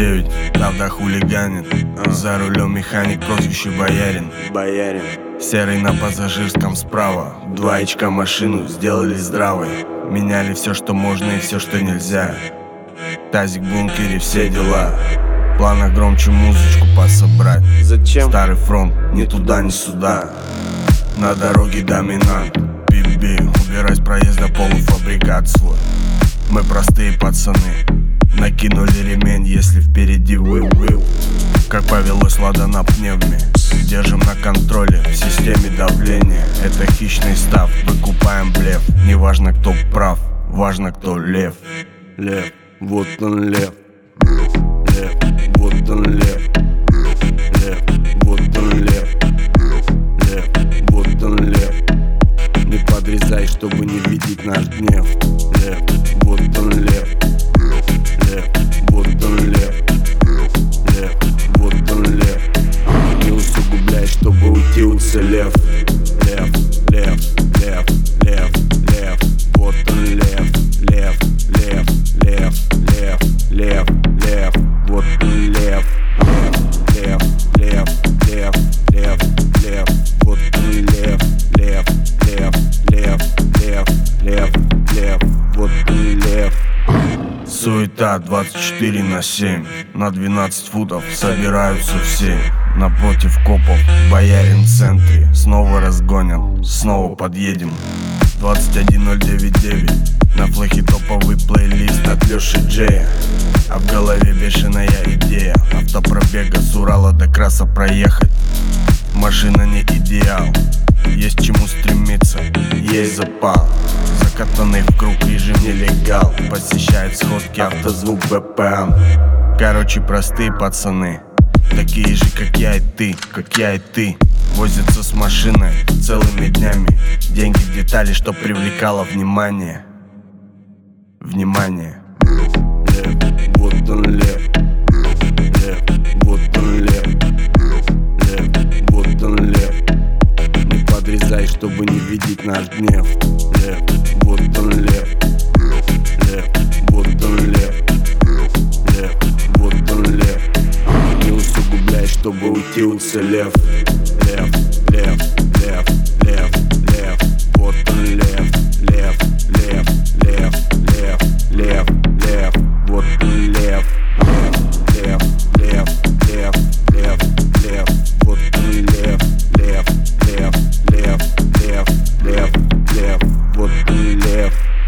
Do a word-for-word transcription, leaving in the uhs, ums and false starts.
девять, правда хулиганит. За рулем механик, прозвище Боярин. Боярин. Серый на пассажирском справа. Два очка машину сделали здравой. Меняли все, что можно и все, что нельзя. Тазик в бункере, все дела. В планах громче музычку пособрать. Зачем? Старый фронт, ни туда, ни сюда. На дороге доминант. Би-би, убирай с проезда полуфабрикат свой. Мы простые пацаны. Накинули ремень, если впереди will-will. Как повелось, лада на пневме. Держим на контроле, в системе давления. Это хищный став, выкупаем блеф. Не важно, кто прав, важно, кто лев. Лев, вот он лев. Лев, вот он лев. Лев, вот он лев. Лев, вот он лев. Не подрезай, чтобы не видеть наш гнев. Лев, вот он лев. Лев, вот он лев. Лев, вот он лев. Не усугубляй, чтобы уйти уцелев. Лев, лев, лев, лев, лев. Вот он лев. Лев, лев, лев, лев, лев, лев. Вот он лев. Лев, лев, лев, лев, лев. Вот он лев. Лев, лев, лев, лев, лев, лев. Вот он лев. Суета двадцать четыре на семь. На двенадцать футов собираются все. Напротив копов, Боярин в центре. Снова разгонят, снова подъедем. Двадцать один ноль девять девять. На флехе топовый плейлист от Лёши Джея. А в голове бешеная идея. Автопробега с Урала до Краса проехать. Машина не идеал, есть к чему стремиться, есть запал. Закатанный в круг режим нелегал. Посещает сходки автозвук бэ пэ эм. Короче, простые пацаны, такие же, как я и ты, как я и ты. Возятся с машиной целыми днями. Деньги в детали, что привлекало внимание. Внимание. Лев, вот он лев. Лев, вот он лев. Лев, вот он лев. Не подрезай, чтобы не видеть наш гнев. Лев, вот он лев. Лев, вот он лев. Лев, вот он лев. Не усугубляй, чтобы уйти уцелев. Лев, лев, лев, лев, лев. Вот он лев. Лев, лев, лев, лев, лев, лев. Вот он лев. Лев, лев, лев, лев, лев. Вот он лев. Лев, лев, лев, лев, лев, лев. Вот он лев.